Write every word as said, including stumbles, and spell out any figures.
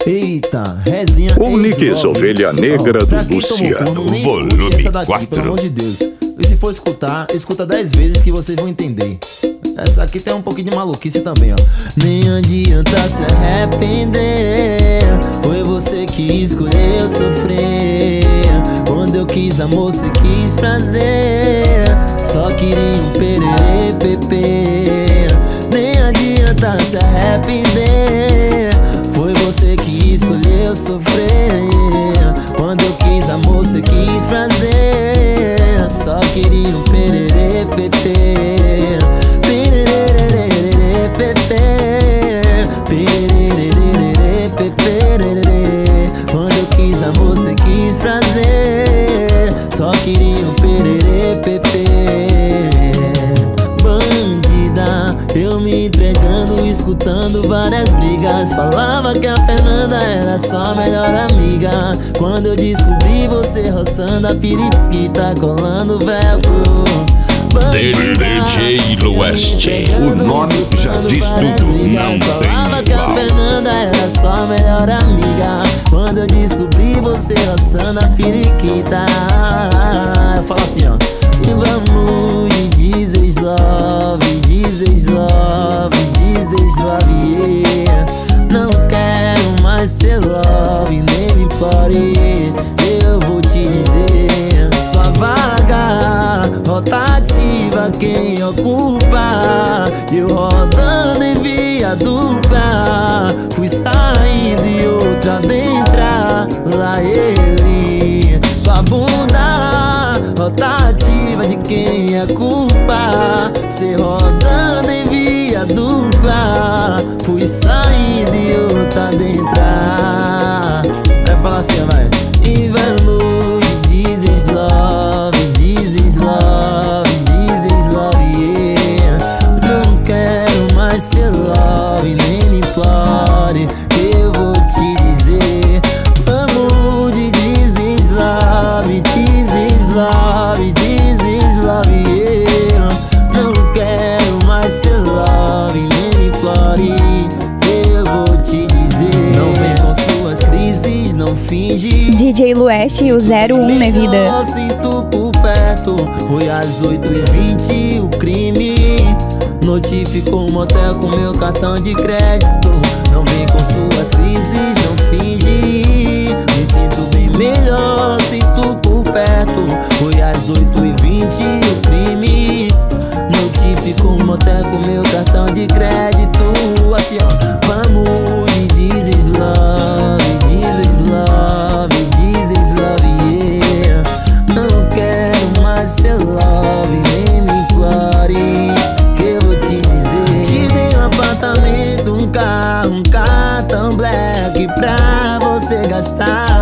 Eita, resenha Unix, Ovelha Negra oh, do Luciano, volume essa daqui, quatro. Pelo amor de Deus. E se for escutar, escuta dez vezes que vocês vão entender. Essa aqui tem um pouquinho de maluquice também, ó. Nem adianta se arrepender, foi você que escolheu sofrer. Quando eu quis amor, você quis prazer, só queria um pererê, pepe. Nem adianta se arrepender, foi você que escolheu sofrer. Quando eu quis amor, você quis prazer, só queria um pererê, pepe. Pererê, pepe. Pererê, pepe. Quando eu quis amor, você quis prazer, só queria um pererê, pepe. Bandida, eu me entregando, escutando várias brigas. Falava que a Fernanda era só melhor amiga. Quando eu descobri você roçando a periquita, colando velcro. D J Lueste, o nome já diz tudo, não tem Falava que a igual. Fernanda era só melhor amiga. Quando eu descobri você roçando a periquita, eu falo assim, ó. E vamos de Jesus love, Jesus love, Jesus love, yeah. Não quero mais ser love, nem me implore, eu vou te dizer. Sua vaga rotativa, quem ocupa? Eu rodando em via dupla, fui saindo e outra dentro, lá ele. Sua bunda rotativa, de quem é culpa? Cê rodando em via dupla, fui saindo e outra dentro. Vai falar assim, vai. E vamos de Jesus love, Jesus love, Jesus love, yeah. Não quero mais ser love, nem me implore, eu vou te dizer. Vamos de Jesus love, Jesus love, Jesus love, yeah. Não quero mais ser love, nem me implore, eu vou te dizer. Não vem com suas crises, não finge. D J Lueste e o zero um na vida. Eu sinto por perto, foi às oito e vinte o crime. Notificou o motel com meu cartão de crédito. Não vem com suas crises, não finge. Me sinto bem melhor, sinto por perto. Foi às oito e vinte o crime. Notificou o motel com meu cartão de crédito. Assim, ó, vamos de Jesus love, Jesus love, Jesus love, yeah. Não quero mais ser love, nem me implore, que eu vou te dizer. Te dei um apartamento, um carro, um cartão black pra você gastar.